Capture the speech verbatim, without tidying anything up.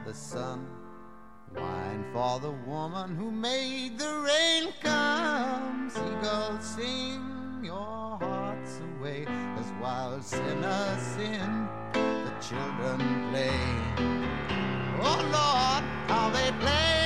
the sun. Wine for the woman who made the rain come. Seagulls sing your hearts away as wild sinners sin, the children play. Oh Lord, how they play.